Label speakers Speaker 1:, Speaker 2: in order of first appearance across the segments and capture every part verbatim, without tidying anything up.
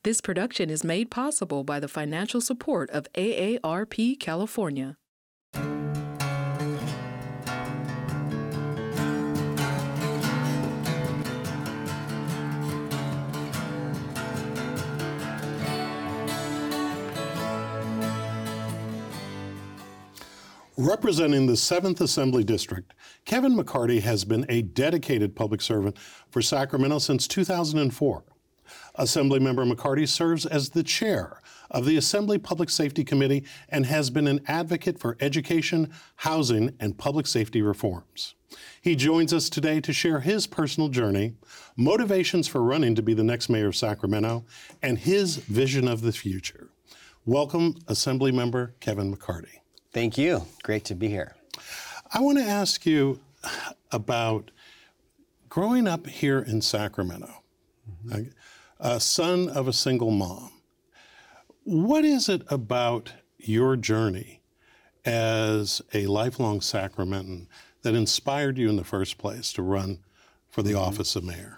Speaker 1: This production is made possible by the financial support of A A R P California.
Speaker 2: Representing the seventh Assembly District, Kevin McCarty has been a dedicated public servant for Sacramento since two thousand four. Assemblymember McCarty serves as the chair of the Assembly Public Safety Committee and has been an advocate for education, housing, and public safety reforms. He joins us today to share his personal journey, motivations for running to be the next mayor of Sacramento, and his vision of the future. Welcome, Assemblymember Kevin McCarty.
Speaker 3: Thank you. Great to be here.
Speaker 2: I want to ask you about growing up here in Sacramento, mm-hmm. a son of a single mom. What is it about your journey as a lifelong Sacramentan that inspired you in the first place to run for the mm-hmm. office of mayor?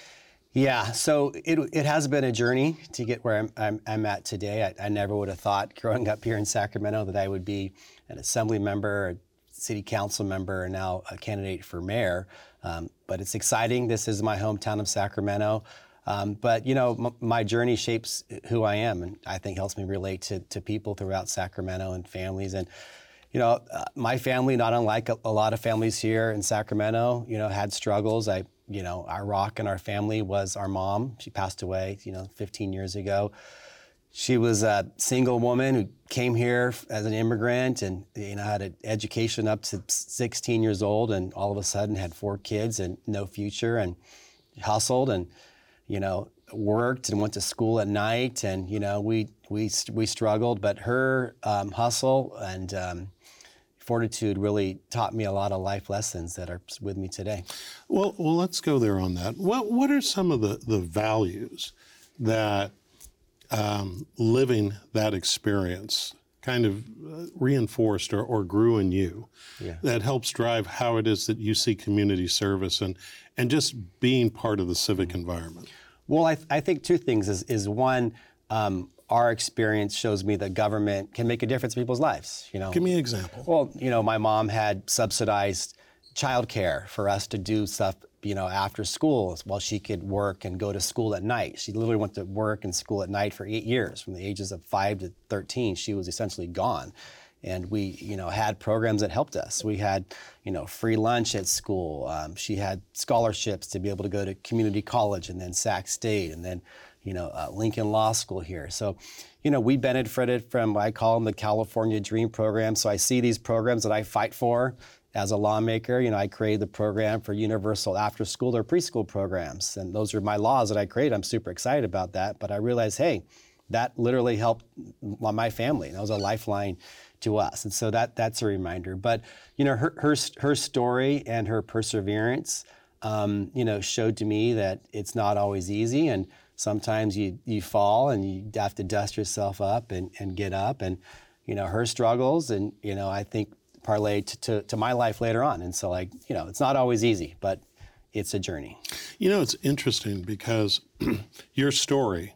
Speaker 3: Yeah, so it it has been a journey to get where I'm I'm, I'm at today. I, I never would have thought growing up here in Sacramento that I would be an assembly member, a city council member, and now a candidate for mayor. Um, but it's exciting. This is my hometown of Sacramento. Um, but you know, m- my journey shapes who I am, and I think helps me relate to to people throughout Sacramento and families. And you know, uh, my family, not unlike a, a lot of families here in Sacramento, you know, had struggles. I You know, our rock in our family was our mom. She passed away, you know, fifteen years ago. She was a single woman who came here as an immigrant and, you know, had an education up to sixteen years old and all of a sudden had four kids and no future and hustled and, you know, worked and went to school at night. And, you know, we we we struggled, but her um, hustle and um, fortitude really taught me a lot of life lessons that are with me today.
Speaker 2: Well, well, let's go there on that. What what are some of the, the values that um, living that experience kind of reinforced or, or grew in you yeah. that helps drive how it is that you see community service and, and just being part of the civic mm-hmm. environment?
Speaker 3: Well, I, I think two things is, is one, um, our experience shows me that government can make a difference in people's lives. You know,
Speaker 2: give me an example.
Speaker 3: Well, you know, my mom had subsidized childcare for us to do stuff, you know, after school while she could work and go to school at night. She literally went to work and school at night for eight years, from the ages of five to thirteen. She was essentially gone. And we, you know, had programs that helped us. We had, you know, free lunch at school. Um, she had scholarships to be able to go to community college and then Sac State and then, you know, uh, Lincoln Law School here. So, you know, we benefited from, I call them the California Dream program. So I see these programs that I fight for as a lawmaker. You know, I created the program for universal after school or preschool programs. And those are my laws that I created. I'm super excited about that. But I realized, hey, that literally helped my family. That was a lifeline to us. And so that that's a reminder. But, you know, her her, her story and her perseverance, um, you know, showed to me that it's not always easy. And sometimes you you fall and you have to dust yourself up and, and get up. And, you know, her struggles and, you know, I think parlay to, to, to my life later on. And so, like, you know, it's not always easy, but it's a journey.
Speaker 2: You know, it's interesting because your story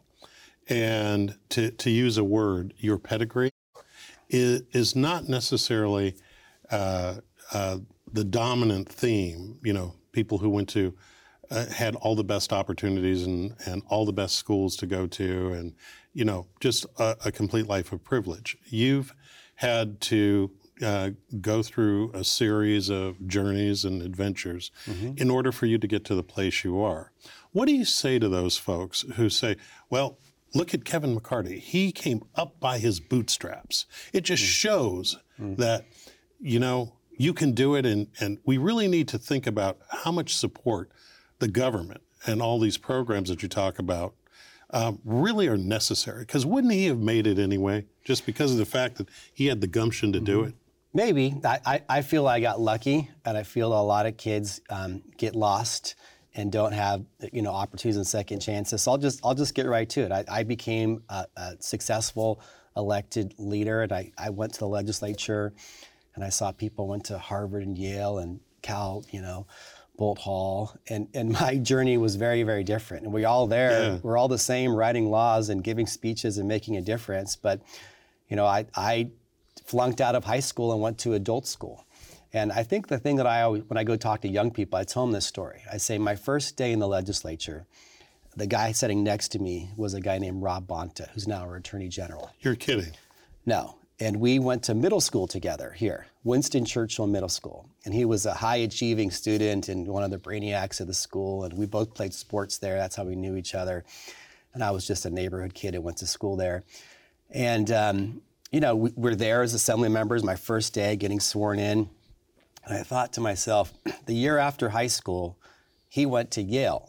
Speaker 2: and to, to use a word, your pedigree is, is not necessarily uh, uh, the dominant theme. You know, people who went to Uh, had all the best opportunities and, and all the best schools to go to and, you know, just a, a complete life of privilege. You've had to uh, go through a series of journeys and adventures mm-hmm. in order for you to get to the place you are. What do you say to those folks who say, well, look at Kevin McCarty. He came up by his bootstraps. It just mm-hmm. shows mm-hmm. that, you know, you can do it. And, and we really need to think about how much support the government and all these programs that you talk about um, really are necessary. Because wouldn't he have made it anyway, just because of the fact that he had the gumption to do it?
Speaker 3: Maybe. I, I, I feel I got lucky, and I feel a lot of kids um, get lost and don't have, you know, opportunities and second chances. So I'll just I'll just get right to it. I, I became a, a successful elected leader, and I, I went to the legislature, and I saw people went to Harvard and Yale and Cal, you know, Bolt Hall, and, and my journey was very, very different. And we all there,
Speaker 2: Yeah.
Speaker 3: we're all the same, writing laws and giving speeches and making a difference. But, you know, I, I flunked out of high school and went to adult school. And I think the thing that I always, when I go talk to young people, I tell them this story. I say, my first day in the legislature, the guy sitting next to me was a guy named Rob Bonta, who's now our Attorney General.
Speaker 2: You're kidding.
Speaker 3: No. And we went to middle school together here, Winston Churchill Middle School. And he was a high-achieving student and one of the brainiacs of the school. And we both played sports there. That's how we knew each other. And I was just a neighborhood kid who went to school there. And, um, you know, we were there as assembly members, my first day getting sworn in. And I thought to myself, the year after high school, he went to Yale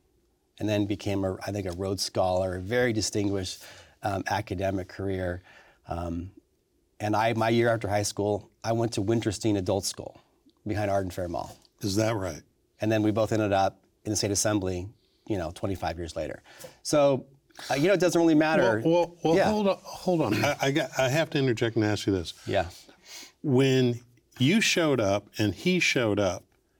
Speaker 3: and then became, a, I think, a Rhodes Scholar, a very distinguished um, academic career. Um, And I, my year after high school, I went to Winterstein Adult School behind Arden Fair Mall.
Speaker 2: Is that right?
Speaker 3: And then we both ended up in the state assembly, you know, twenty-five years later. So, uh, you know, it doesn't really matter.
Speaker 2: Well, well, well
Speaker 3: Yeah.
Speaker 2: hold on. Hold on. I, I, got, I have to interject and ask you this.
Speaker 3: Yeah.
Speaker 2: When you showed up and he showed up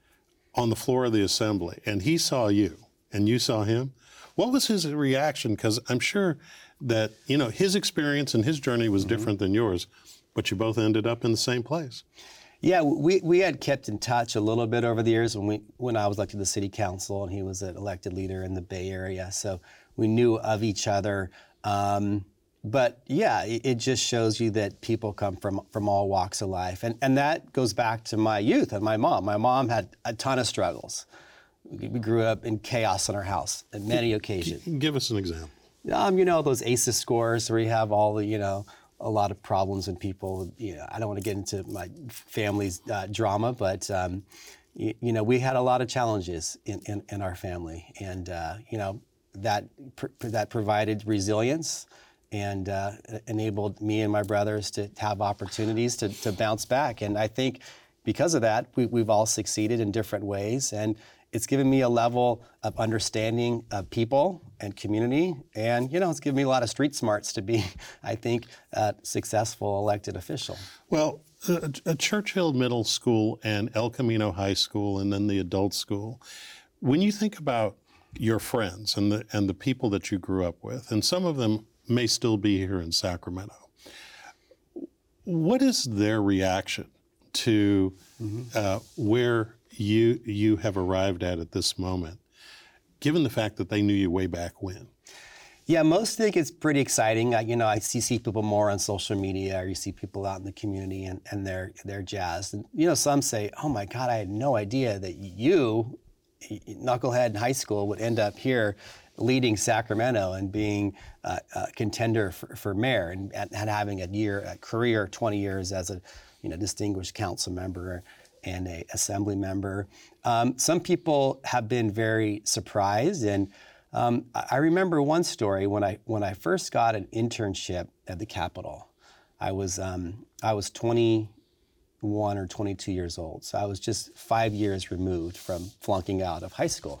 Speaker 2: on the floor of the assembly and he saw you and you saw him, what was his reaction? Because I'm sure that, you know, his experience and his journey was
Speaker 3: Mm-hmm.
Speaker 2: different than yours, but you both ended up in the same place.
Speaker 3: Yeah, we, we had kept in touch a little bit over the years when we when I was elected to the city council and he was an elected leader in the Bay Area. So we knew of each other. Um, but yeah, it, it just shows you that people come from from all walks of life. And, and that goes back to my youth and my mom. My mom had a ton of struggles. We we grew up in chaos in our house on many occasions.
Speaker 2: Give us an example.
Speaker 3: Um, you know, those A C E scores where you have all the, you know, a lot of problems and people, you know, I don't want to get into my family's uh, drama, but, um, you, you know, we had a lot of challenges in, in, in our family. And, uh, you know, that pr- that provided resilience and uh, enabled me and my brothers to have opportunities to, to bounce back. And I think because of that, we, we've all succeeded in different ways. And it's given me a level of understanding of people and community. And, you know, it's given me a lot of street smarts to be, I think, a successful elected official.
Speaker 2: Well, uh, uh, Churchill Middle School and El Camino High School and then the adult school, when you think about your friends and the, and the people that you grew up with, and some of them may still be here in Sacramento, what is their reaction to mm-hmm. uh, where you you have arrived at at this moment, given the fact that they knew you way back when?
Speaker 3: Yeah, most think it's pretty exciting. Uh, you know, I see, see people more on social media, or you see people out in the community, and, and they're they're jazzed. And you know, some say, "Oh my God, I had no idea that you, knucklehead in high school, would end up here, leading Sacramento and being uh, a contender for, for mayor, and, and having a year, a career, twenty years as a, you know, distinguished council member and a assembly member." Um, some people have been very surprised, and um, I remember one story when I when I first got an internship at the Capitol. I was um, I was twenty-one or twenty-two years old, so I was just five years removed from flunking out of high school,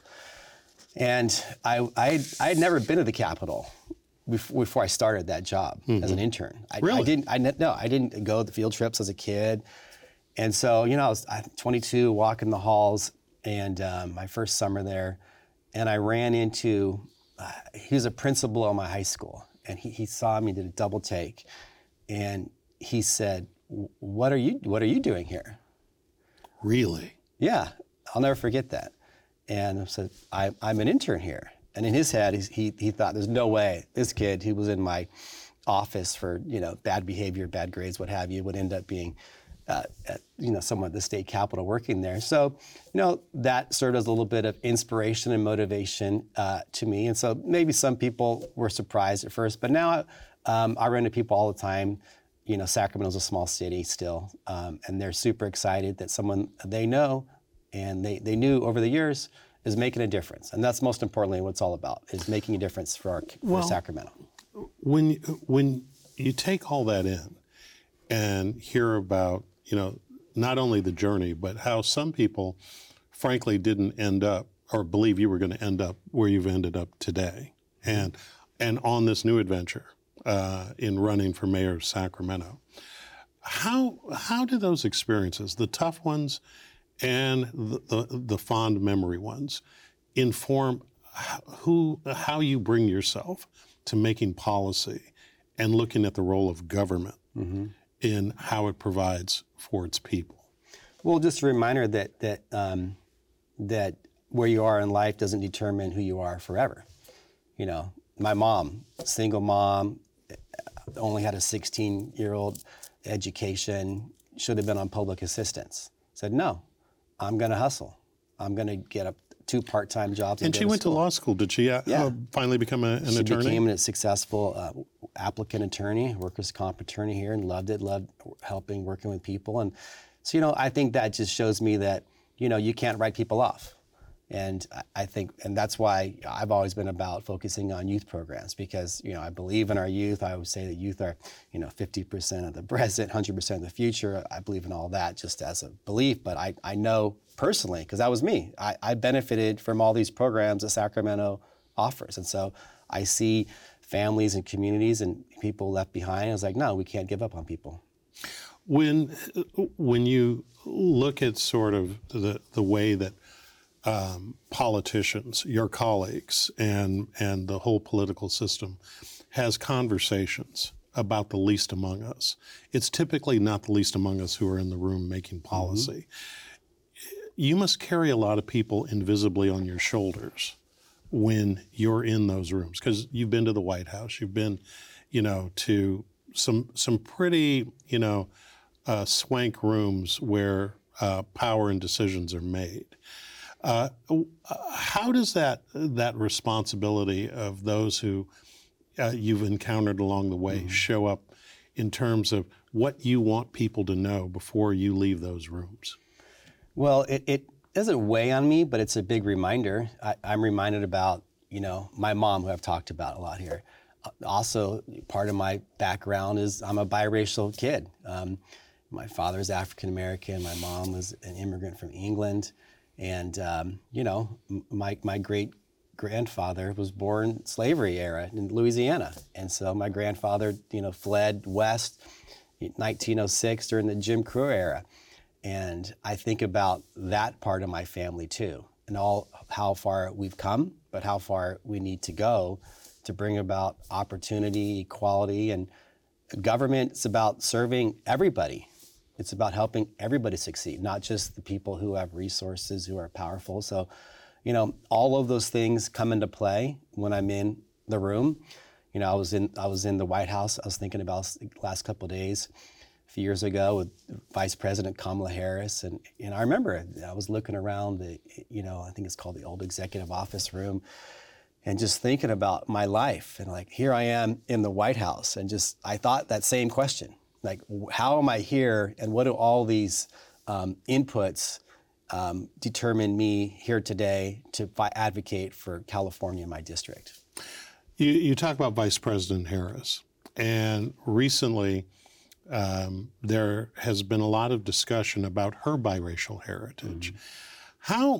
Speaker 3: and I I I had never been to the Capitol before, before I started that job mm-hmm. as an intern. I,
Speaker 2: really?
Speaker 3: I didn't. I no. I didn't go to the field trips as a kid. And so, you know, I was twenty-two, walking the halls, and um, my first summer there, and I ran into, uh, he was a principal at my high school, and he, he saw me, did a double take, and he said, "What are you, what are you doing here?"
Speaker 2: Really?
Speaker 3: Yeah, I'll never forget that. And I said, I, I'm an intern here. And in his head, he, he thought, there's no way this kid, he was in my office for, you know, bad behavior, bad grades, what have you, would end up being Uh, at, you know, someone at the state capitol working there. So, you know, that served as a little bit of inspiration and motivation uh, to me. And so maybe some people were surprised at first, but now um, I run into people all the time. You know, Sacramento's a small city still, um, and they're super excited that someone they know and they, they knew over the years is making a difference. And that's most importantly what it's all about, is making a difference for, our, for
Speaker 2: well,
Speaker 3: Sacramento.
Speaker 2: When, when you take all that in and hear about, you know, not only the journey, but how some people, frankly, didn't end up or believe you were going to end up where you've ended up today, and and on this new adventure uh, in running for mayor of Sacramento. How how do those experiences, the tough ones and the, the, the fond memory ones inform who, how you bring yourself to making policy and looking at the role of government mm-hmm. in how it provides for its people?
Speaker 3: Well, just a reminder that that um, that where you are in life doesn't determine who you are forever. You know, my mom, single mom, only had a sixteen-year-old education, should have been on public assistance. Said, no, I'm going to hustle. I'm going to get a two part-time jobs.
Speaker 2: And, and she
Speaker 3: to
Speaker 2: went
Speaker 3: school.
Speaker 2: to law school. Did she uh,
Speaker 3: yeah.
Speaker 2: finally become a, an
Speaker 3: she
Speaker 2: attorney?
Speaker 3: She became a successful uh, applicant attorney, workers' comp attorney here, and loved it, loved helping, working with people. And so, you know, I think that just shows me that, you know, you can't write people off. And I think, and that's why I've always been about focusing on youth programs, because, you know, I believe in our youth. I always say that youth are, you know, fifty percent of the present, one hundred percent of the future. I believe in all that just as a belief, but I, I know personally, because that was me, I, I benefited from all these programs that Sacramento offers. And so I see families and communities and people left behind. I was like, no, we can't give up on people.
Speaker 2: When, when you look at sort of the, the way that Um, politicians, your colleagues, and and the whole political system has conversations about the least among us, it's typically not the least among us who are in the room making policy. Mm-hmm. You must carry a lot of people invisibly on your shoulders when you're in those rooms, because you've been to the White House, you've been, you know, to some some pretty, you know, uh, swank rooms where uh, power and decisions are made. Uh, how does that that responsibility of those who uh, you've encountered along the way mm-hmm. show up in terms of what you want people to know before you leave those rooms?
Speaker 3: Well, it, it doesn't weigh on me, but it's a big reminder. I, I'm reminded about, you know, my mom, who I've talked about a lot here. Also, part of my background is I'm a biracial kid. Um, my father is African American. My mom was an immigrant from England. And, um, you know, my, my great grandfather was born slavery era in Louisiana. And so my grandfather, you know, fled west in nineteen oh six during the Jim Crow era. And I think about that part of my family too, and all how far we've come, but how far we need to go to bring about opportunity, equality, and government. It's about serving everybody. It's about helping everybody succeed, not just the people who have resources, who are powerful. So, you know, all of those things come into play when I'm in the room. You know, I was in I was in the White House. I was thinking about the last couple of days, a few years ago, with Vice President Kamala Harris, and and I remember I was looking around the, you know, I think it's called the old executive office room, and just thinking about my life, and like, here I am in the White House, and just I thought that same question. Like, how am I here, and what do all these um, inputs um, determine me here today to fi- advocate for California, my district?
Speaker 2: You, you talk about Vice President Harris, and recently um, there has been a lot of discussion about her biracial heritage. Mm-hmm. How,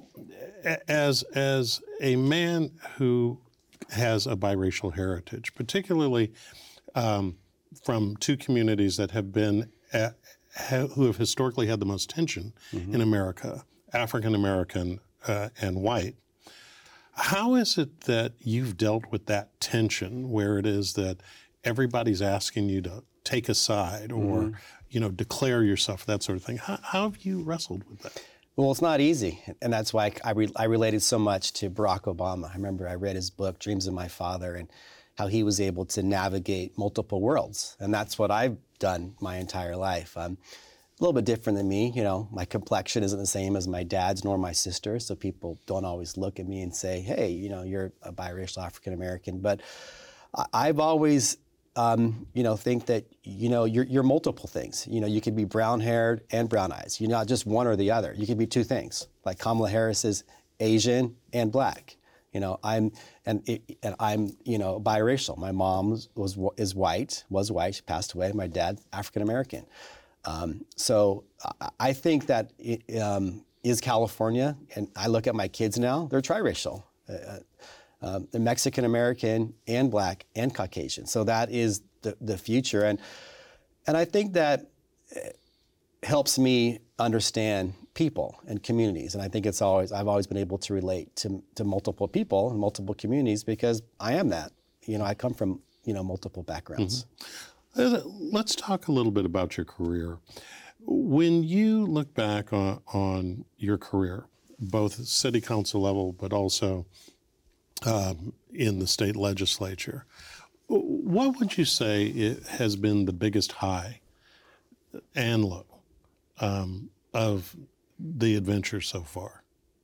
Speaker 2: as as a man who has a biracial heritage, particularly um, from two communities that have been, uh, ha, who have historically had the most tension mm-hmm. in America, African American uh, and white. How is it that you've dealt with that tension, where it is that everybody's asking you to take a side or, mm-hmm. you know, declare yourself, that sort of thing? How, how have you wrestled with that?
Speaker 3: Well, it's not easy, and that's why I, re- I related so much to Barack Obama. I remember I read his book, Dreams of My Father, and how he was able to navigate multiple worlds. And that's what I've done my entire life. Um, a little bit different than me, you know, my complexion isn't the same as my dad's nor my sister's, so people don't always look at me and say, hey, you know, you're a biracial African-American. But I've always, um, you know, think that, you know, you're, you're multiple things. You know, you could be brown-haired and brown eyes. You're not just one or the other. You could be two things. Like Kamala Harris is Asian and black. You know, I'm and it, and I'm you know biracial. My mom was, was is white, was white, she passed away. My dad, African American. Um, so I think that it um, is California, and I look at my kids now; they're triracial. Uh, um, they're Mexican American and black and Caucasian. So that is the the future, and and I think that helps me understand people and communities. And I think it's always, I've always been able to relate to, to multiple people and multiple communities because I am that. You know, I come from, you know, multiple backgrounds.
Speaker 2: Mm-hmm. Let's talk a little bit about your career. When you look back on, on your career, both at city council level, but also um, in the state legislature, what would you say it has been the biggest high and low um, of the adventure so far?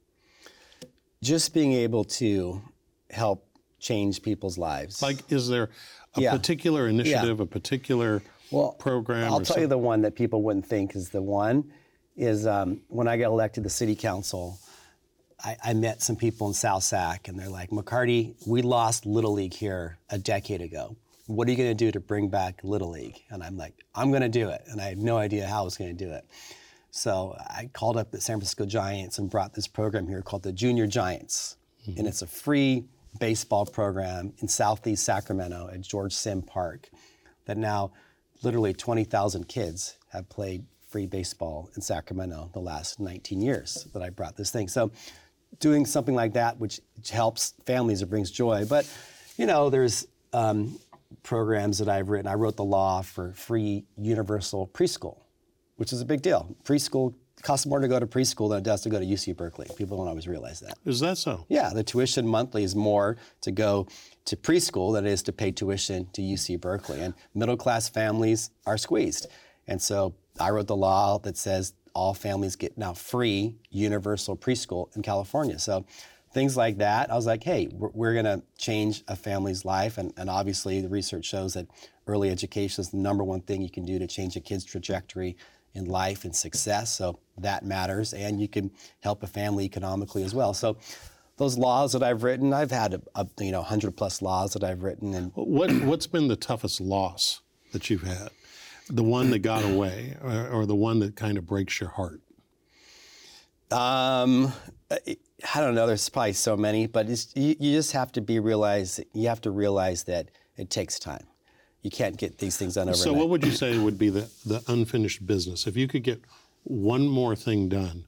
Speaker 3: Just being able to help change people's lives.
Speaker 2: Like, is there a
Speaker 3: Yeah.
Speaker 2: particular initiative, a particular
Speaker 3: Well,
Speaker 2: program?
Speaker 3: I'll
Speaker 2: or
Speaker 3: tell you
Speaker 2: something?
Speaker 3: the one that people wouldn't think is the one is um, when I got elected to city council, I, I met some people in South Sac and they're like, McCarty, we lost Little League here a decade ago. What are you going to do to bring back Little League? And I'm like, I'm going to do it. And I had no idea how I was going to do it. So I called up the San Francisco Giants and brought this program here called the Junior Giants. Mm-hmm. And it's a free baseball program in Southeast Sacramento at George Sim Park that now literally twenty thousand kids have played free baseball in Sacramento the last nineteen years that I brought this thing. So doing something like that, which helps families, it brings joy. But, you know, there's um, programs that I've written. I wrote the law for free universal preschool, which is a big deal. Preschool costs more to go to preschool than it does to go to U C Berkeley. People don't always realize that.
Speaker 2: Is that so?
Speaker 3: Yeah, the tuition monthly is more to go to preschool than it is to pay tuition to U C Berkeley. And middle-class families are squeezed. And so I wrote the law that says all families get now free universal preschool in California. So things like that, I was like, hey, we're, we're going to change a family's life. And, and obviously the research shows that early education is the number one thing you can do to change a kid's trajectory in life and success. So that matters. And you can help a family economically as well. So those laws that I've written, I've had a, a, you know one hundred plus laws that I've written. And
Speaker 2: What, what's been the toughest loss that you've had? The one that got away, or, or the one that kind of breaks your heart?
Speaker 3: Um, I don't know. There's probably so many, but it's, you, you just have to be realize. You have to realize that it takes time. You can't get these things done overnight.
Speaker 2: So what would you say would be the, the unfinished business? If you could get one more thing done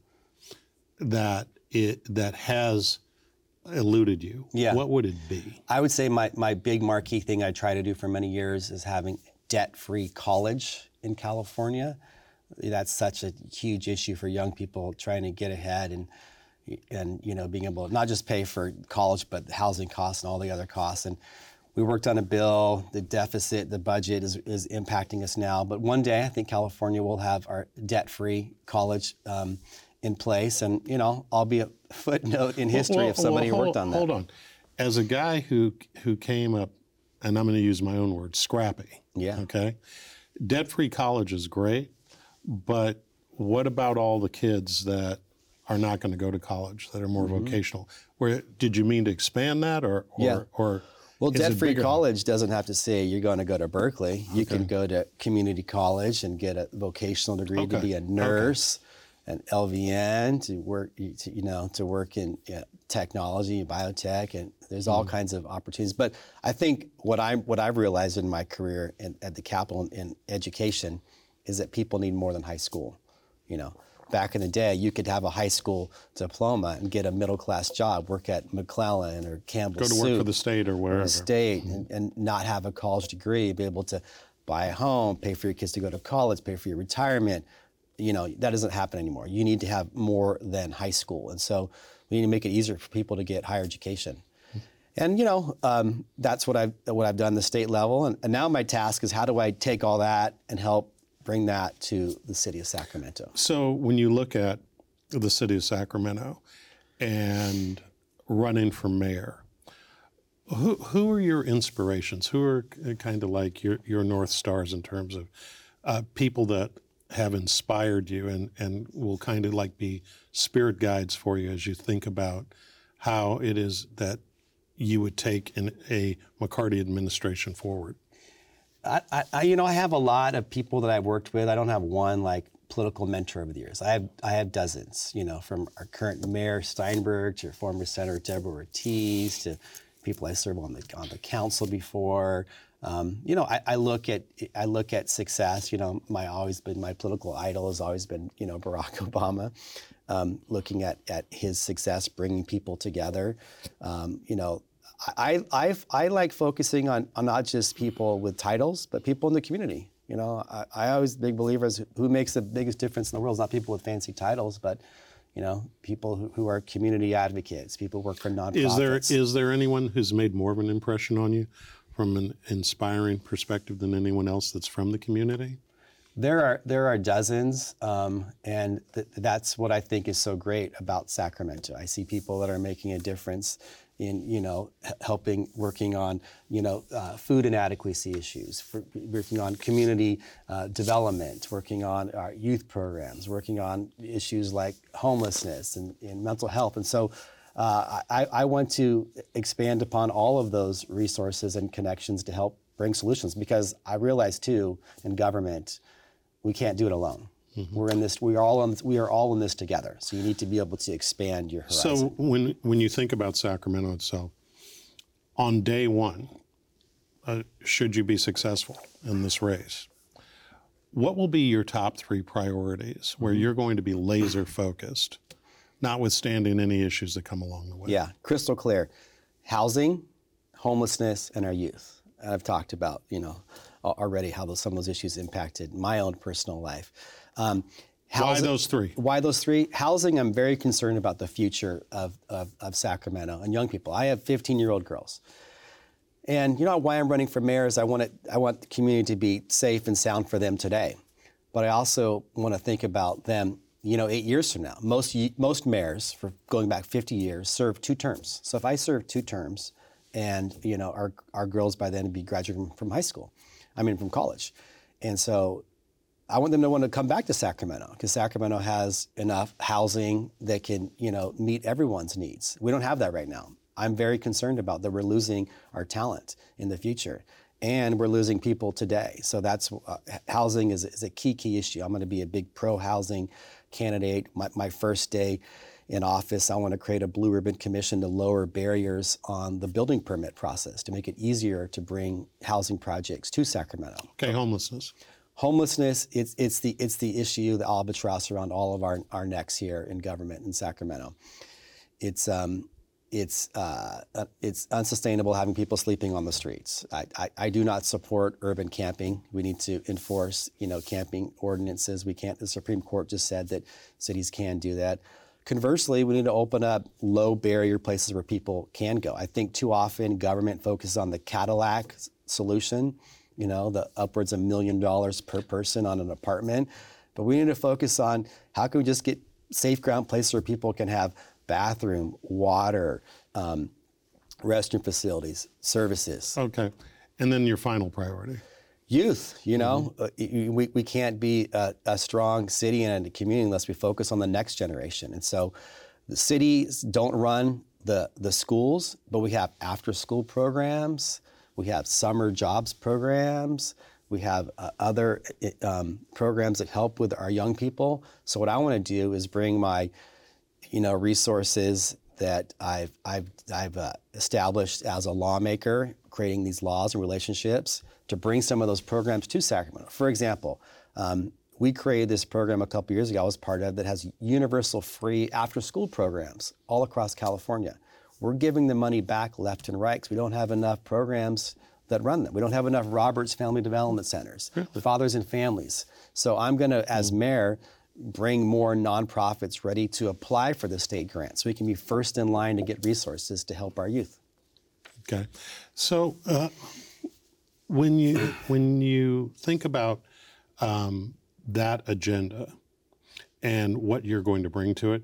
Speaker 2: that it that has eluded you,
Speaker 3: Yeah.
Speaker 2: what would it be?
Speaker 3: I would say my, my big marquee thing I try to do for many years is having debt-free college in California. That's such a huge issue for young people trying to get ahead and and you know being able to not just pay for college but housing costs and all the other costs. And we worked on a bill. The deficit, the budget is is impacting us now. But one day I think California will have our debt-free college um, in place. And you know I'll be a footnote in history
Speaker 2: Well,
Speaker 3: of somebody
Speaker 2: well,
Speaker 3: who worked
Speaker 2: hold,
Speaker 3: on that.
Speaker 2: Hold on. As a guy who who came up, and I'm going to use my own word, scrappy.
Speaker 3: Yeah.
Speaker 2: Okay. Debt-free college is great, but what about all the kids that are not going to go to college, that are more
Speaker 3: Mm-hmm.
Speaker 2: vocational? Where did you mean to expand that, or or,
Speaker 3: Yeah.
Speaker 2: or
Speaker 3: Well,
Speaker 2: is it
Speaker 3: debt-free
Speaker 2: bigger?
Speaker 3: college doesn't have to say you're going to go to Berkeley. You can go to community college and get a vocational degree to
Speaker 2: Okay.
Speaker 3: be a nurse, an L V N, to work, to, you know, to work in you know, technology, biotech, and there's all kinds of opportunities. But I think what I what I've realized in my career in, at the Capitol in education is that people need more than high school. You know, back in the day, you could have a high school diploma and get a middle-class job, work at McClellan or Campbell
Speaker 2: Go to work
Speaker 3: Soup
Speaker 2: for the state or wherever.
Speaker 3: the state and, and not have a college degree, be able to buy a home, pay for your kids to go to college, pay for your retirement. You know, that doesn't happen anymore. You need to have more than high school. And so we need to make it easier for people to get higher education. And, you know, um, that's what I've, what I've done at the state level. And, and now my task is how do I take all that and help bring that to the city of Sacramento?
Speaker 2: So when you look at the city of Sacramento and running for mayor, who who are your inspirations? Who are kind of like your, your North Stars in terms of uh, people that have inspired you and, and will kind of like be spirit guides for you as you think about how it is that you would take in a McCarty administration forward?
Speaker 3: I, I, you know, I have a lot of people that I've worked with. I don't have one like political mentor over the years. I have, I have dozens. You know, from our current mayor Steinberg to former Senator Deborah Ortiz to people I served on the on the council before. Um, you know, I, I look at I look at success. You know, my always been my political idol has always been you know Barack Obama. Um, looking at at his success, bringing people together. Um, you know, I I I like focusing on on not just people with titles, but people in the community. You know, I, I always big believers who makes the biggest difference in the world is not people with fancy titles, but you know, people who, who are community advocates, people who work for nonprofits.
Speaker 2: Is there is there anyone who's made more of an impression on you from an inspiring perspective than anyone else that's from the community?
Speaker 3: There are there are dozens, um, and th- that's what I think is so great about Sacramento. I see people that are making a difference in you know h- helping, working on you know uh, food inadequacy issues, for, working on community uh, development, working on our youth programs, working on issues like homelessness and, and mental health, and so. Uh, I, I want to expand upon all of those resources and connections to help bring solutions, because I realize too, in government, we can't do it alone. Mm-hmm. We're in this. We are all on. We are all in this together. So you need to be able to expand your horizon.
Speaker 2: So when when you think about Sacramento itself, on day one, uh, should you be successful in this race, what will be your top three priorities where you're going to be laser focused, notwithstanding any issues that come along the way?
Speaker 3: Yeah, crystal clear. Housing, homelessness, and our youth. I've talked about, you know, already how those, some of those issues impacted my own personal life. Um, housing,
Speaker 2: why those three?
Speaker 3: Why those three? Housing, I'm very concerned about the future of, of, of Sacramento and young people. I have fifteen-year-old girls. And you know why I'm running for mayor is I want it, I want the community to be safe and sound for them today. But I also want to think about them, you know, eight years from now. Most most mayors, for going back fifty years, serve two terms. So if I serve two terms, and you know, our our girls by then would be graduating from high school, I mean from college, and so I want them to want to come back to Sacramento, because Sacramento has enough housing that can, you know, meet everyone's needs. We don't have that right now. I'm very concerned about that we're losing our talent in the future. And we're losing people today. So that's uh, housing is, is a key, key issue. I'm going to be a big pro-housing candidate. My, my first day in office, I want to create a blue ribbon commission to lower barriers on the building permit process to make it easier to bring housing projects to Sacramento.
Speaker 2: Okay, homelessness.
Speaker 3: Homelessness, it's, it's, the, it's the issue, the albatross around all of our, our necks here in government in Sacramento. It's... Um, It's uh, it's unsustainable having people sleeping on the streets. I, I, I do not support urban camping. We need to enforce, you know, camping ordinances. We can't. The Supreme Court just said that cities can do that. Conversely, we need to open up low barrier places where people can go. I think too often government focuses on the Cadillac solution, you know, the upwards of a million dollars per person on an apartment. But we need to focus on how can we just get safe ground places where people can have bathroom, water, um, restroom facilities, services.
Speaker 2: Okay. And then your final priority?
Speaker 3: Youth, you know, mm-hmm. uh, we, we can't be a, a strong city and a community unless we focus on the next generation. And so the cities don't run the, the schools, but we have after school programs, we have summer jobs programs, we have uh, other um, programs that help with our young people. So what I want to do is bring my you know, resources that I've I've I've uh, established as a lawmaker, creating these laws and relationships to bring some of those programs to Sacramento. For example, um, we created this program a couple years ago I was part of that has universal free after-school programs all across California. We're giving the money back left and right because we don't have enough programs that run them. We don't have enough Roberts Family Development Centers, really? Fathers and families. So I'm going to, as mayor, bring more nonprofits ready to apply for the state grant so we can be first in line to get resources to help our youth.
Speaker 2: Okay. So uh, when you when you think about um, that agenda and what you're going to bring to it,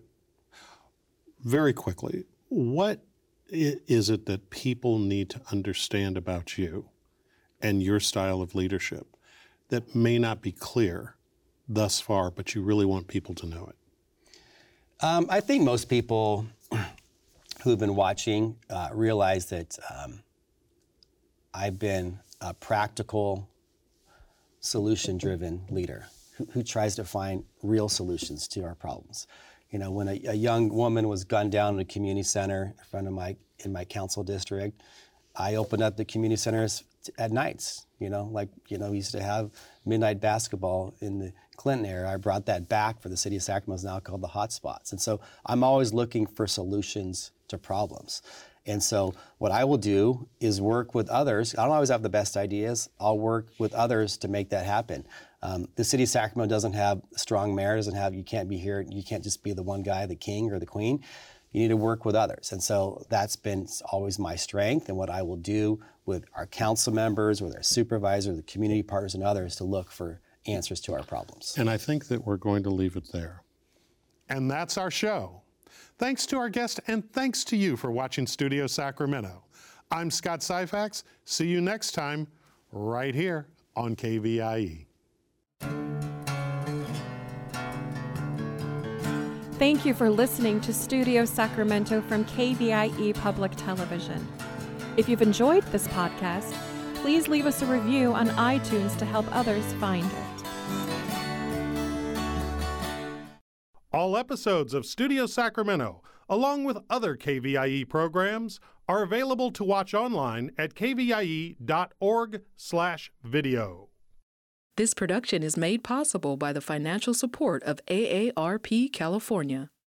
Speaker 2: very quickly, what is it that people need to understand about you and your style of leadership that may not be clear thus far, but you really want people to know it?
Speaker 3: Um, I think most people who've been watching uh, realize that um, I've been a practical, solution-driven leader who, who tries to find real solutions to our problems. You know, when a, a young woman was gunned down in a community center in front of my in my council district, I opened up the community center's t- at nights. You know, like, you know, we used to have midnight basketball in the Clinton era. I brought that back for the city of Sacramento. It's now called the Hotspots. And so I'm always looking for solutions to problems. And so what I will do is work with others. I don't always have the best ideas. I'll work with others to make that happen. Um, the city of Sacramento doesn't have a strong mayor, doesn't have, you can't be here, you can't just be the one guy, the king or the queen. You need to work with others. And so that's been always my strength, and what I will do with our council members, with our supervisor, the community partners and others to look for answers to our problems.
Speaker 2: And I think that we're going to leave it there.
Speaker 4: And that's our show. Thanks to our guest, and thanks to you for watching Studio Sacramento. I'm Scott Syfax. See you next time right here on K V I E.
Speaker 5: Thank you for listening to Studio Sacramento from K V I E Public Television. If you've enjoyed this podcast, please leave us a review on iTunes to help others find it.
Speaker 4: All episodes of Studio Sacramento, along with other K V I E programs, are available to watch online at k v i e dot org slash video.
Speaker 1: This production is made possible by the financial support of A A R P California.